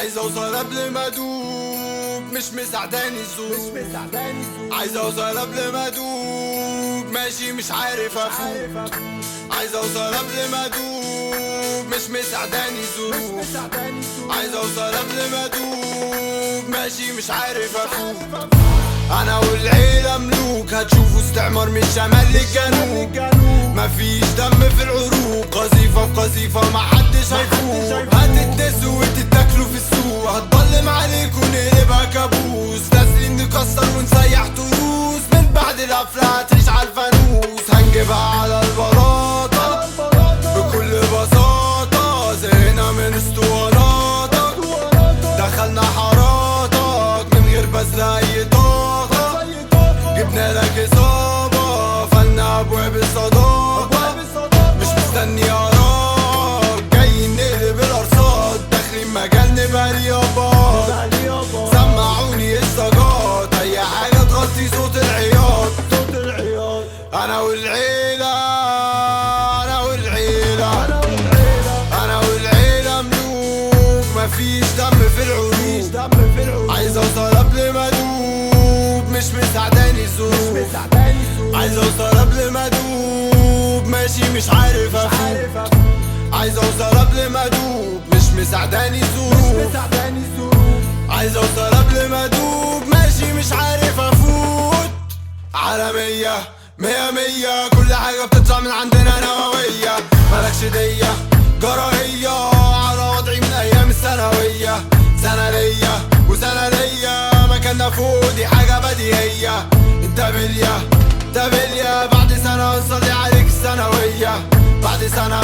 عايز اوصل قبل ما ادوب، مش مساعداني الظروف. عايز اوصل قبل ما ادوب، ماشي مش عارف افوق. عايز اوصل قبل ما ادوب، مش مساعداني الظروف. عايز اوصل قبل ما ادوب، ماشي مش عارف افوق. انا والعيلة ملوك، هتشوفوا استعمار من الشمال للجنوب. مفيش دم في العروق، قذيفة في قذيفة محدش هيفوق. هتتنسوا وتتاكلوا في السوق، هتضلم عليكوا نقلبها كابوس. نازلين نكسر ونسيح تروس، من بعد القفلة هتعيش عالفانوس. هنجيبها على البلاطة بكل بساطة، زهقنا من اسطواناتك. دخلنا حاراتك من غير بذل اي طاقة. جبنا لك اصابة، فلنا ابواب الصداقة. مش مستني اراك، جايين نقلب الارصاد. داخلين مجال نبقى رياضات، سمعوني السجات. اي حاجة تغطي صوت العياط. انا والعيلة، انا والعيلة، انا والعيلة ملوك. مفيش دم في العروق. عايز اوصل قبل ما ادوب، مش مساعداني الظروف. عايز اوصل قبل ما ادوب، ماشي مش عارف افوق. عايز اوصل قبل ما ادوب، مش مساعداني الظروف. عايز اوصل قبل ما ادوب، ماشي مش عارف افوت. عالمية مية مية، كل حاجة بتطلع من عندنا نووية. ملكش دية جراهية على وضعي من ايام الثانوية. سنة ليا وسنة ليا، مكاننا فوق دي حاجة بديهية. انت بليا بعد سنة نصلي عليك الثانوية. بعد سنة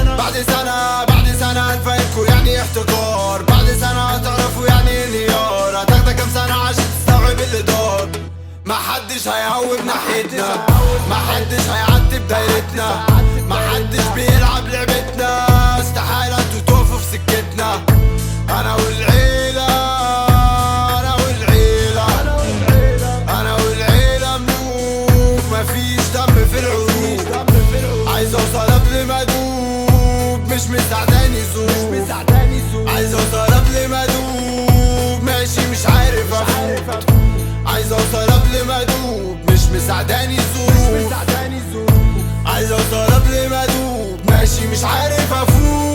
هنفهمكوا يعني احتكار. بعد سنة هتعرفوا يعني انهيار. هتاخدك كام سنة عشان تستوعب اللي دار. محدش هيهوب ناحيتنا، محدش هيعتب دايرتنا، محدش بيلعب لعبتنا. استحالة انتوا تقفوا في سكتنا. انا والعيلة، انا والعيلة، انا والعيلة ملوك. مفيش دم في العروق. عايز اوصل قبل ما ادوب، مش مساعداني الظروف. عايز اوصل قبل ما ادوب، ماشي مش عارف افوق. عايز اوصل قبل ما ادوب، مش مساعداني الظروف. عايز اوصل قبل ما ادوب، ماشي مش عارف افوق.